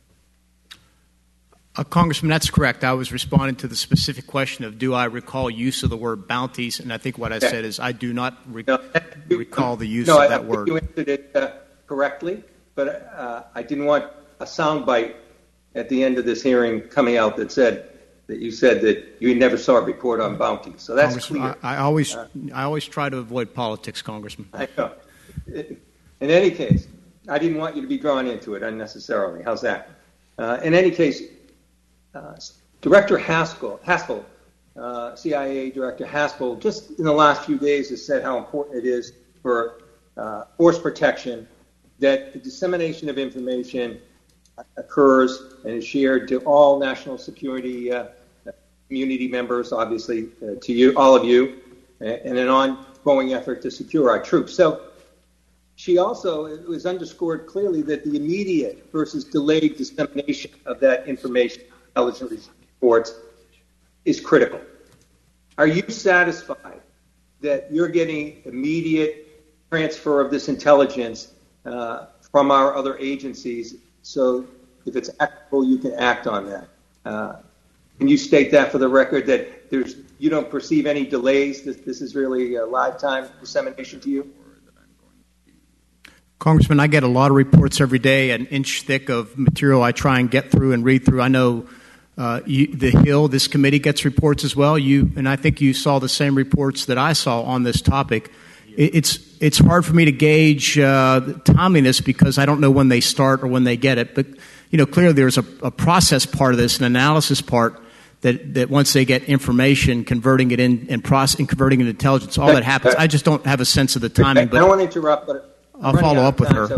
Uh, Congressman, that's correct. I was responding to the specific question of do I recall use of the word bounties, and I think what I Okay. said is I do not re- No, recall the use no, of I, that I think word. you answered it uh, correctly, but uh, I didn't want a soundbite at the end of this hearing coming out that said that you said that you never saw a report on bounties. So that's Congressman, clear. I, I always, Uh, I always try to avoid politics, Congressman. I know. In any case, I didn't want you to be drawn into it unnecessarily. How's that? Uh, in any case, uh, Director Haskell, Haskell uh, C I A Director Haskell, just in the last few days has said how important it is for uh, force protection that the dissemination of information occurs and is shared to all national security uh, community members, obviously uh, to you, all of you, and an ongoing effort to secure our troops. So she also, it was underscored clearly that the immediate versus delayed dissemination of that information, intelligence reports, is critical. Are you satisfied that you're getting immediate transfer of this intelligence uh, from our other agencies, so if it's actionable, you can act on that? Uh, can you state that for the record, that there's you don't perceive any delays, this, this is really a live time dissemination to you? Congressman, I get a lot of reports every day, an inch thick of material I try and get through and read through. I know uh, you, the Hill, this committee gets reports as well. You and I think you saw the same reports that I saw on this topic. It, it's it's hard for me to gauge uh, the timeliness because I don't know when they start or when they get it. But you know, clearly there's a, a process part of this, an analysis part that, that once they get information, converting it in and process and converting it into intelligence, all that happens. I just don't have a sense of the timing. But I don't want to interrupt, but I'll follow up with time, her. so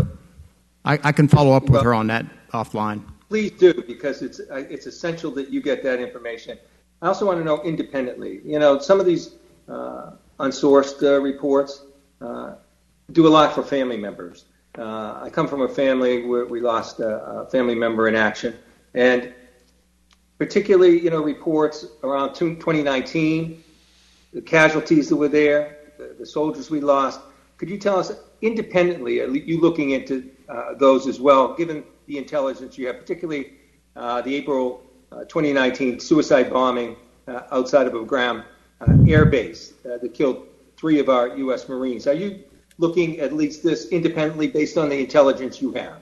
I, I can follow up with Well- her on that offline. please do, because it's uh, it's essential that you get that information. I also want to know independently. You know, some of these uh, unsourced uh, reports uh, do a lot for family members. Uh, I come from a family where we lost a, a family member in action, and particularly, you know, reports around twenty nineteen, the casualties that were there, the, the soldiers we lost. Could you tell us independently, are you looking into uh, those as well, given the intelligence you have, particularly uh, the April uh, twenty nineteen suicide bombing uh, outside of a Bagram uh, air base uh, that killed three of our U S Marines? Are you looking at least this independently based on the intelligence you have?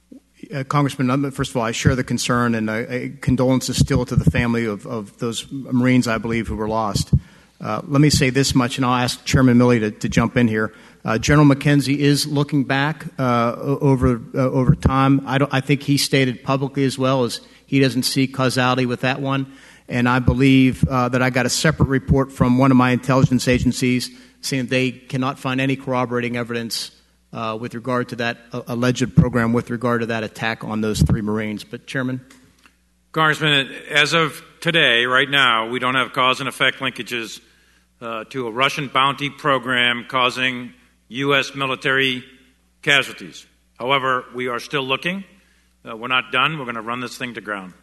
Uh, Congressman, um, first of all, I share the concern and uh, uh, condolences still to the family of, of those Marines, I believe, who were lost. Uh, let me say this much, and I'll ask Chairman Milley to, to jump in here. Uh, General McKenzie is looking back uh, over uh, over time. I, don't, I think he stated publicly as well as he doesn't see causality with that one. And I believe uh, that I got a separate report from one of my intelligence agencies saying they cannot find any corroborating evidence uh, with regard to that uh, alleged program, with regard to that attack on those three Marines. But, Chairman? Congressman, as of today, right now, we don't have cause and effect linkages uh, to a Russian bounty program causing U S military casualties. However, we are still looking. Uh, we're not done. We're going to run this thing to ground.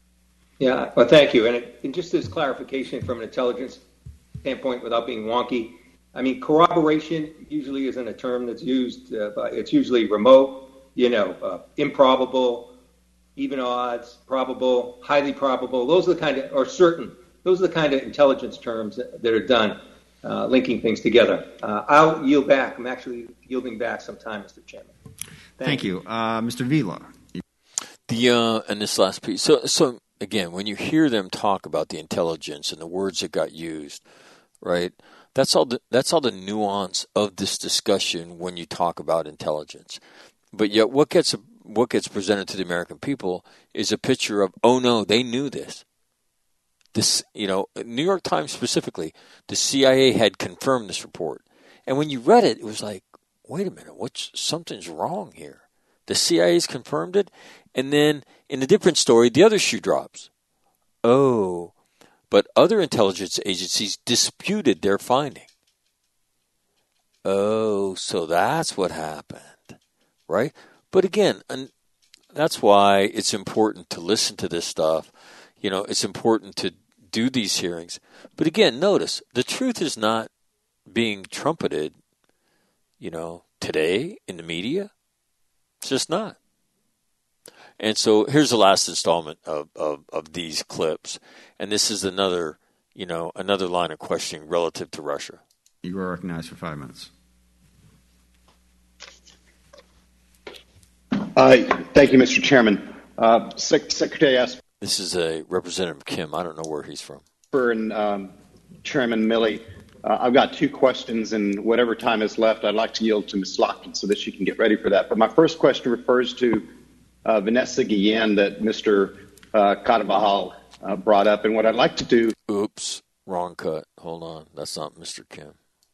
Yeah, well, thank you. And, it, and just as clarification from an intelligence standpoint, without being wonky, I mean, corroboration usually isn't a term that's used, uh, but it's usually remote, you know, uh, improbable, even odds, probable, highly probable. Those are the kind of, or certain, those are the kind of intelligence terms that, that are done, uh, linking things together. Uh, I'll yield back. I'm actually yielding back some time, Mister Chairman. Thank, Thank you. Uh, Mister Vila. The uh, and this last piece. So, so again, when you hear them talk about the intelligence and the words that got used, right? That's all. The, that's all the nuance of this discussion when you talk about intelligence. But yet, what gets what gets presented to the American people is a picture of, oh no, they knew this. This, you know, New York Times specifically, the C I A had confirmed this report. And when you read it, it was like, wait a minute, what's something's wrong here. The C I A's confirmed it, and then in a different story, the other shoe drops. Oh, but other intelligence agencies disputed their finding. Oh, so that's what happened, right? But again, and that's why it's important to listen to this stuff. You know, it's important to do these hearings. But again, notice, the truth is not being trumpeted, you know, today in the media. It's just not. And so here's the last installment of, of, of these clips. And this is another, you know, another line of questioning relative to Russia. You are recognized for five minutes. Uh, thank you, Mister Chairman. Uh, Sec- Secretary Esper. This is a Representative Kim. I don't know where he's from. And um, Chairman Milley, uh, I've got two questions, and whatever time is left, I'd like to yield to Miz Lockton so that she can get ready for that. But my first question refers to uh, Vanessa Guillen that Mister Uh, Carvajal uh, brought up, and what I'd like to do. Oops, wrong cut. Hold on, that's not Mister Kim.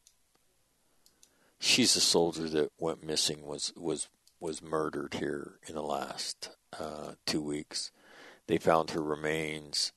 She's a soldier that went missing, was was was murdered here in the last uh, two weeks. They found her remains,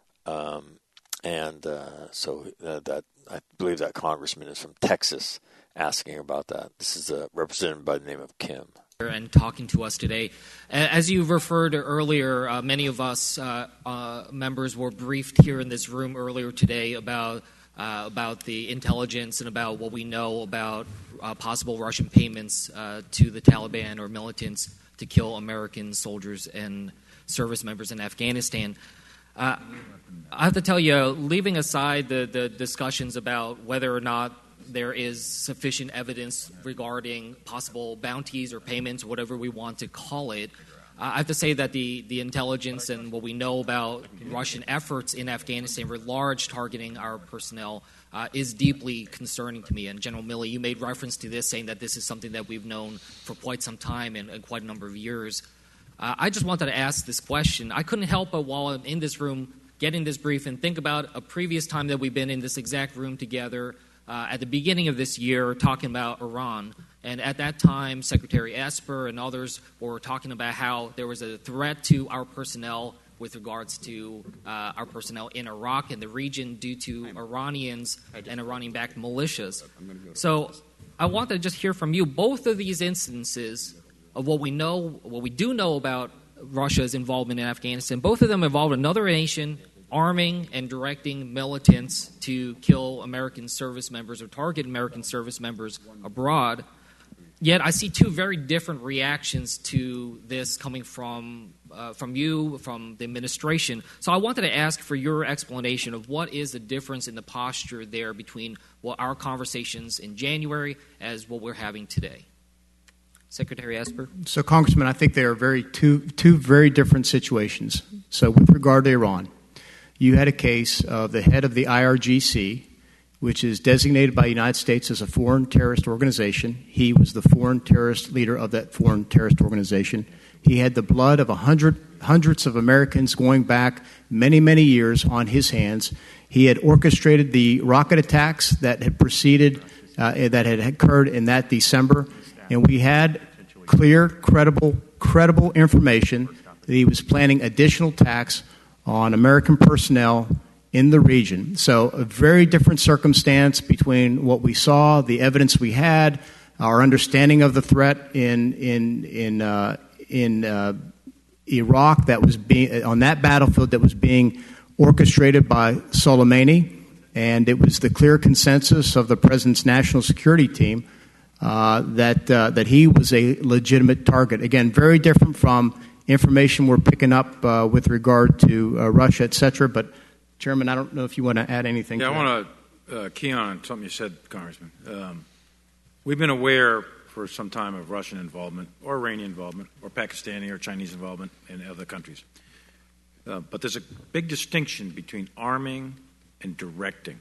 um, and uh, so uh, that I believe that congressman is from Texas asking about that. This is a representative by the name of Kim. And talking to us today. As you referred to earlier, uh, many of us uh, uh, members were briefed here in this room earlier today about uh, about the intelligence and about what we know about uh, possible Russian payments uh, to the Taliban or militants to kill American soldiers and service members in Afghanistan. Uh, I have to tell you, leaving aside the, the discussions about whether or not there is sufficient evidence regarding possible bounties or payments, whatever we want to call it, uh, I have to say that the, the intelligence and what we know about Russian efforts in Afghanistan, writ large, targeting our personnel, uh, is deeply concerning to me. And General Milley, you made reference to this, saying that this is something that we've known for quite some time and, and quite a number of years. Uh, I just wanted to ask this question. I couldn't help but, while I'm in this room getting this brief, and think about a previous time that we've been in this exact room together uh, at the beginning of this year talking about Iran. And at that time, Secretary Esper and others were talking about how there was a threat to our personnel with regards to uh, our personnel in Iraq and the region due to Iranians and Iranian-backed militias. So I want to just hear from you, both of these instances of what we know, what we do know about Russia's involvement in Afghanistan, both of them involved another nation arming and directing militants to kill American service members or target American service members abroad. Yet I see two very different reactions to this coming from uh, from you, from the administration. So I wanted to ask for your explanation of what is the difference in the posture there between what our conversations in January as what we're having today. Secretary Esper? So, Congressman, I think they are very two two very different situations. So with regard to Iran, you had a case of the head of the I R G C, which is designated by the United States as a foreign terrorist organization. He was the foreign terrorist leader of that foreign terrorist organization. He had the blood of a hundred, hundreds of Americans going back many, many years on his hands. He had orchestrated the rocket attacks that had preceded, uh, that had occurred in that December. And we had clear, credible, credible information that he was planning additional attacks on American personnel in the region. So a very different circumstance between what we saw, the evidence we had, our understanding of the threat in in in uh, in uh, Iraq that was being on that battlefield that was being orchestrated by Soleimani, and it was the clear consensus of the president's national security team uh, that uh, that he was a legitimate target. Again, very different from information we're picking up uh, with regard to uh, Russia, et cetera. But Chairman, I don't know if you want to add anything. Yeah, to I want to uh, key on something you said, Congressman. Um, we've been aware for some time of Russian involvement or Iranian involvement or Pakistani or Chinese involvement in other countries. Uh, but there's a big distinction between arming and directing.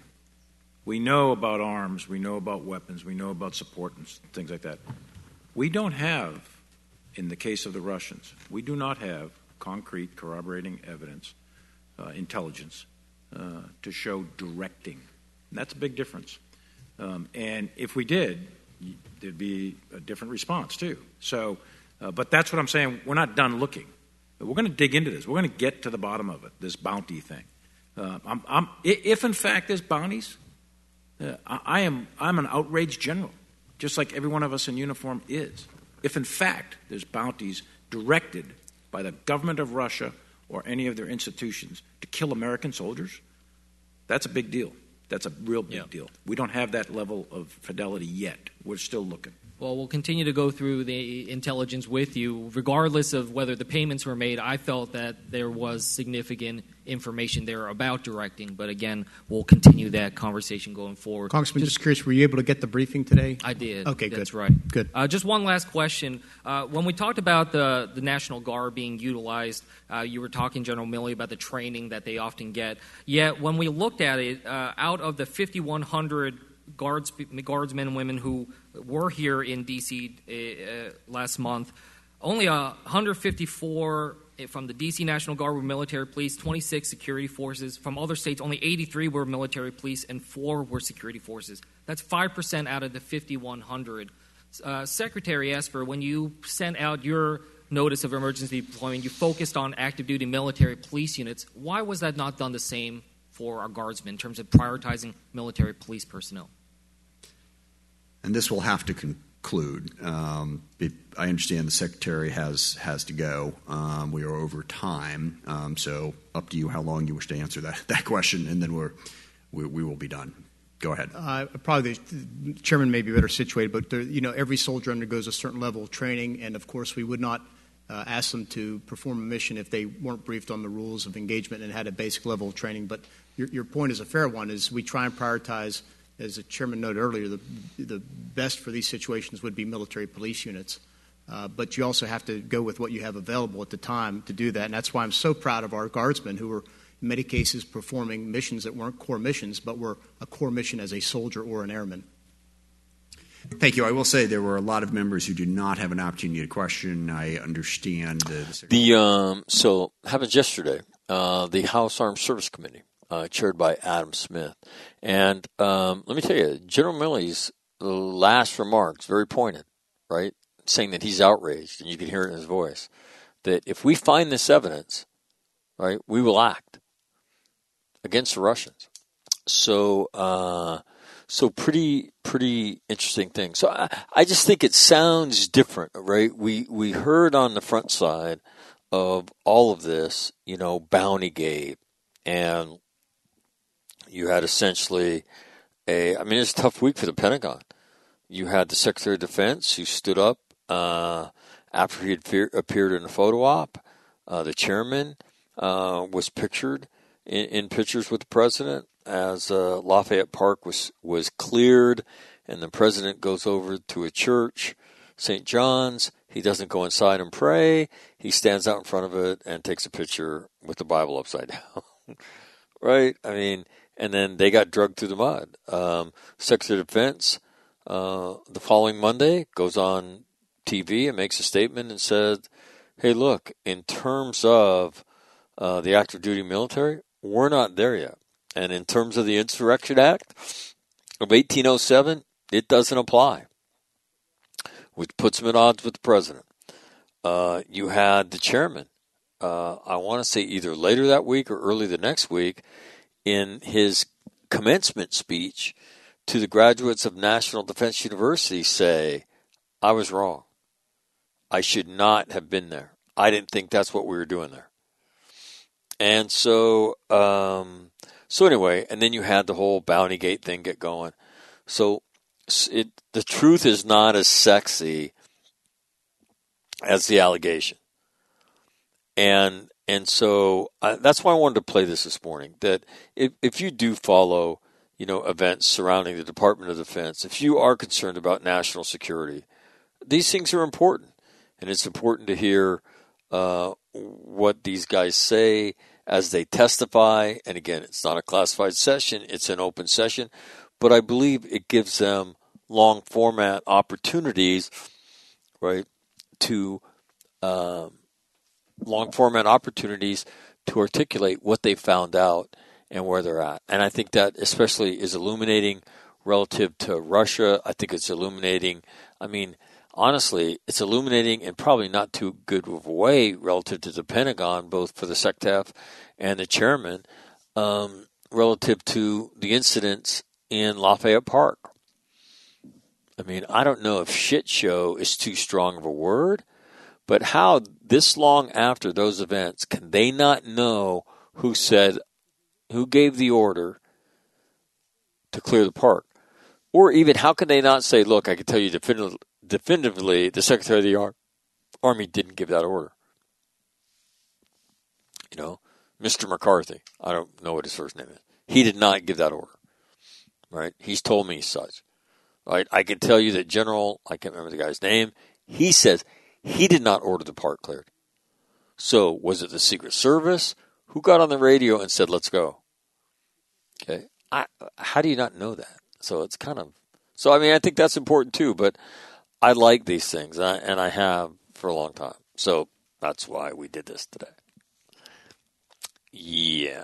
We know about arms, we know about weapons, we know about support and things like that. We don't have, in the case of the Russians, we do not have concrete corroborating evidence, uh, intelligence, uh, to show directing. And that's a big difference. Um, and if we did, there'd be a different response too. So, uh, but that's what I'm saying. We're not done looking. We're going to dig into this. We're going to get to the bottom of it, this bounty thing. Uh, I'm, I'm, if, in fact, there's bounties, uh, I, I am, I'm an outraged general, just like every one of us in uniform is. If, in fact, there's bounties directed by the government of Russia or any of their institutions to kill American soldiers, that's a big deal. That's a real big yeah. deal. We don't have that level of fidelity yet. We're still looking. Well, we'll continue to go through the intelligence with you. Regardless of whether the payments were made, I felt that there was significant information there about directing. But again, we'll continue that conversation going forward. Congressman, just, just curious, were you able to get the briefing today? I did. Okay, That's good. right. Good. Uh, just one last question. Uh, when we talked about the, the National Guard being utilized, uh, you were talking, General Milley, about the training that they often get. Yet when we looked at it, uh, out of the fifty-one hundred Guards, guardsmen and women who were here in D C uh, last month, only uh, one hundred fifty-four from the D C National Guard were military police, twenty-six security forces. From other states, only eighty-three were military police, and four were security forces. That's five percent out of the fifty-one hundred. Uh, Secretary Esper, when you sent out your notice of emergency deployment, you focused on active duty military police units. Why was that not done the same for our guardsmen in terms of prioritizing military police personnel? And this will have to conclude. Um, it, I understand the Secretary has has to go. Um, we are over time, um, so up to you how long you wish to answer that, that question, and then we're, we, we will be done. Go ahead. Uh, probably the Chairman may be better situated, but there, you know, every soldier undergoes a certain level of training, and of course we would not uh, ask them to perform a mission if they weren't briefed on the rules of engagement and had a basic level of training. But your, your point is a fair one, is we try and prioritize, as the Chairman noted earlier, the, the best for these situations would be military police units. Uh, but you also have to go with what you have available at the time to do that. And that's why I'm so proud of our guardsmen who were, in many cases, performing missions that weren't core missions, but were a core mission as a soldier or an airman. Thank you. I will say there were a lot of members who did not have an opportunity to question. I understand the... the um, so, happened yesterday, uh, the House Armed Service Committee, Uh, chaired by Adam Smith. And um, let me tell you, General Milley's last remarks, very pointed, right, saying that he's outraged, and you can hear it in his voice, that if we find this evidence, right, we will act against the Russians. So, uh, so pretty, pretty interesting thing. So I, I just think it sounds different, right? We, we heard on the front side of all of this, you know, Bountygate, and you had essentially a, I mean, it's a tough week for the Pentagon. You had the Secretary of Defense who stood up uh, after he had fe- appeared in a photo op. Uh, the chairman uh, was pictured in, in pictures with the president as uh, Lafayette Park was, was cleared, and the president goes over to a church, Saint John's. He doesn't go inside and pray. He stands out in front of it and takes a picture with the Bible upside down. Right? I mean, and then they got drugged through the mud. Um, Secretary of Defense, uh, the following Monday, goes on T V and makes a statement and said, hey, look, in terms of uh, the active duty military, we're not there yet. And in terms of the Insurrection Act of eighteen oh seven, it doesn't apply, which puts him at odds with the president. Uh, you had the chairman, uh, I want to say either later that week or early the next week, in his commencement speech to the graduates of National Defense University say, I was wrong. I should not have been there. I didn't think that's what we were doing there. And so, um, so anyway, and then you had the whole Bountygate thing get going. So it, the truth is not as sexy as the allegation. And And so uh, that's why I wanted to play this this morning, that if, if you do follow, you know, events surrounding the Department of Defense, if you are concerned about national security, these things are important. And it's important to hear uh, what these guys say as they testify. And again, it's not a classified session, it's an open session. But I believe it gives them long format opportunities, right, to um, long format opportunities to articulate what they found out and where they're at. And I think that especially is illuminating relative to Russia. I think it's illuminating. I mean, honestly, it's illuminating in probably not too good of a way relative to the Pentagon, both for the SecDef and the chairman, um, relative to the incidents in Lafayette Park. I mean, I don't know if shit show is too strong of a word, but how this long after those events can they not know who said, who gave the order to clear the park? Or even how can they not say, look, I can tell you definitively, definitively the Secretary of the Ar- Army didn't give that order. You know, Mister McCarthy, I don't know what his first name is. He did not give that order, right? He's told me such. Right? I can tell you that General, I can't remember the guy's name, he says he did not order the park cleared. So was it the Secret Service? Who got on the radio and said, let's go? Okay. I, how do you not know that? So it's kind of, so I mean, I think that's important too, but I like these things, and I, and I have for a long time. So that's why we did this today. Yeah.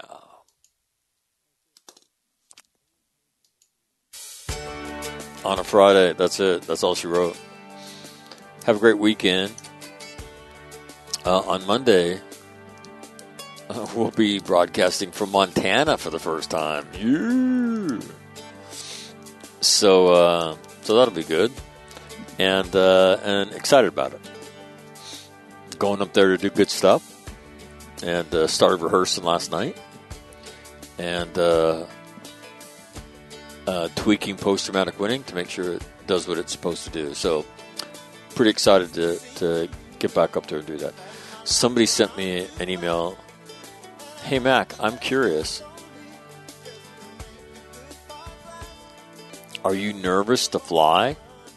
On a Friday, that's it. That's all she wrote. Have a great weekend. Uh, on Monday, uh, we'll be broadcasting from Montana for the first time. Yeah. So, uh, so that'll be good, and uh, and excited about it. Going up there to do good stuff, and uh, started rehearsing last night, and. Uh, Uh, tweaking post-traumatic winning to make sure it does what it's supposed to do. So, pretty excited to, to get back up there and do that. Somebody sent me an email. Hey, Mac, I'm curious. Are you nervous to fly?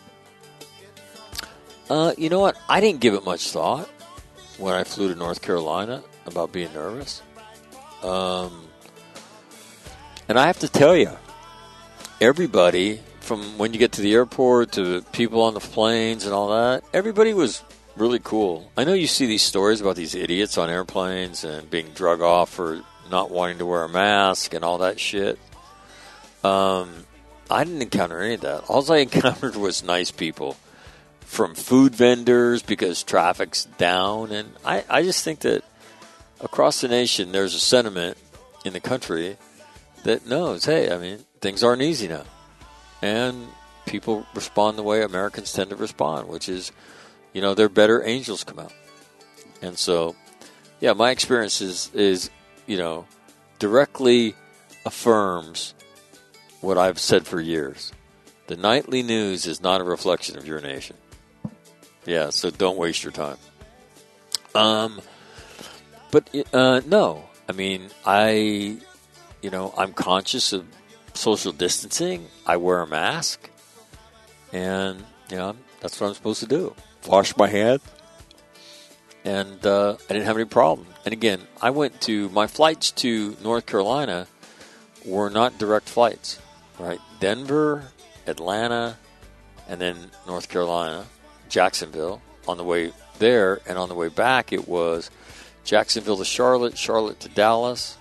Uh, you know what? I didn't give it much thought when I flew to North Carolina about being nervous. Um, and I have to tell you, everybody, from when you get to the airport to people on the planes and all that, everybody was really cool. I know you see these stories about these idiots on airplanes and being drug off for not wanting to wear a mask and all that shit. Um, I didn't encounter any of that. All I encountered was nice people from food vendors because traffic's down. And I, I just think that across the nation there's a sentiment in the country that knows, hey, I mean, things aren't easy now. And people respond the way Americans tend to respond, which is, you know, their better angels come out. And so, yeah, my experience is, is, you know, directly affirms what I've said for years. The nightly news is not a reflection of your nation. Yeah, so don't waste your time. Um, but, uh, no, I mean, I... You know, I'm conscious of social distancing. I wear a mask. And, you know, that's what I'm supposed to do. Wash my hands. And uh, I didn't have any problem. And again, I went to, my flights to North Carolina were not direct flights, right? Denver, Atlanta, and then North Carolina, Jacksonville on the way there. And on the way back, it was Jacksonville to Charlotte, Charlotte to Dallas.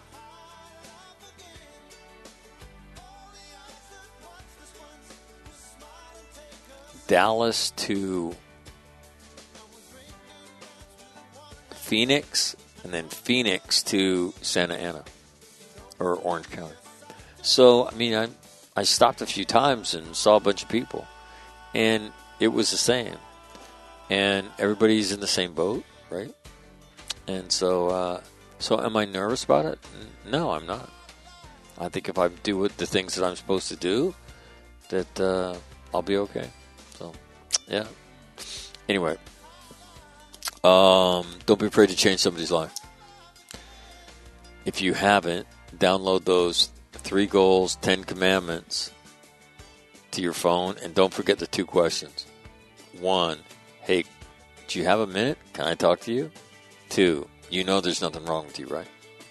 Dallas to Phoenix, and then Phoenix to Santa Ana or Orange County. So, I mean, I I stopped a few times and saw a bunch of people, and it was the same. And everybody's in the same boat, right? And so, uh, so am I nervous about it? No, I'm not. I think if I do the things that I'm supposed to do, that uh, I'll be okay. So, yeah. Anyway, um, don't be afraid to change somebody's life. If you haven't, download those three goals, ten commandments to your phone, and don't forget the two questions. One, hey, do you have a minute? Can I talk to you? Two, you know there's nothing wrong with you, right?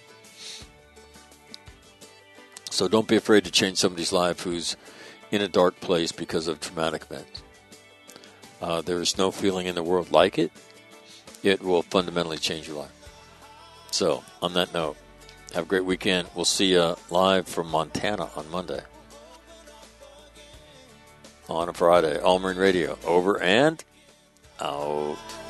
So don't be afraid to change somebody's life who's in a dark place because of traumatic events. Uh, there is no feeling in the world like it. It will fundamentally change your life. So, on that note, Have a great weekend. We'll see you live from Montana on Monday. On a Friday. All Marine Radio. Over and out.